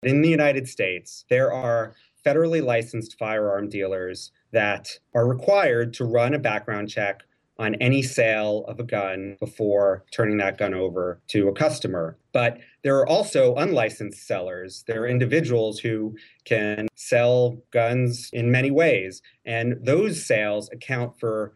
In the United States, there are federally licensed firearm dealers that are required to run a background check on any sale of a gun before turning that gun over to a customer. But there are also unlicensed sellers. There are individuals who can sell guns in many ways, and those sales account for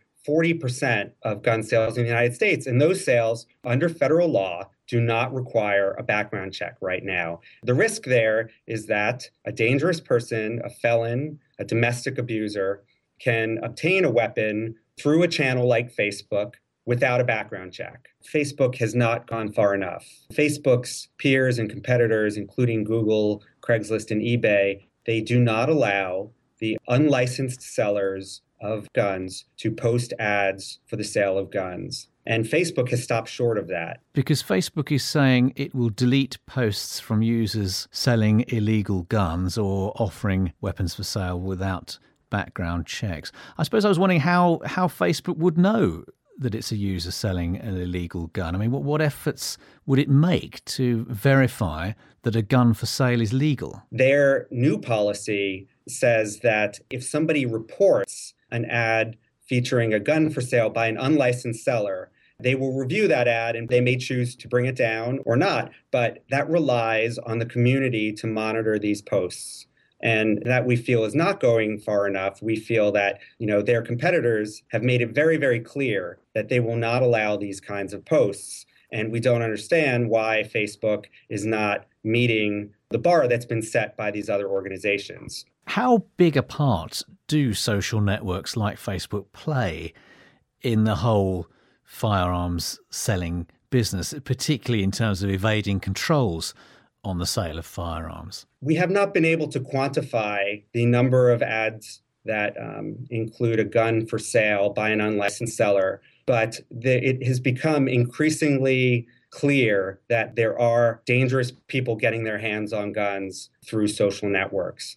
40% of gun sales in the United States. And those sales, under federal law, do not require a background check right now. The risk there is that a dangerous person, a felon, a domestic abuser, can obtain a weapon through a channel like Facebook without a background check. Facebook has not gone far enough. Facebook's peers and competitors, including Google, Craigslist, and eBay, they do not allow the unlicensed sellers of guns to post ads for the sale of guns. And Facebook has stopped short of that. Because Facebook is saying it will delete posts from users selling illegal guns or offering weapons for sale without background checks. I suppose I was wondering how Facebook would know that it's a user selling an illegal gun. I mean, what efforts would it make to verify that a gun for sale is legal? Their new policy says that if somebody reports an ad featuring a gun for sale by an unlicensed seller, they will review that ad and they may choose to bring it down or not. But that relies on the community to monitor these posts. And that we feel is not going far enough. We feel that, their competitors have made it very, very clear that they will not allow these kinds of posts. And we don't understand why Facebook is not meeting the bar that's been set by these other organizations. How big a part do social networks like Facebook play in the whole firearms selling business, particularly in terms of evading controls on the sale of firearms? We have not been able to quantify the number of ads that include a gun for sale by an unlicensed seller, but it has become increasingly clear that there are dangerous people getting their hands on guns through social networks.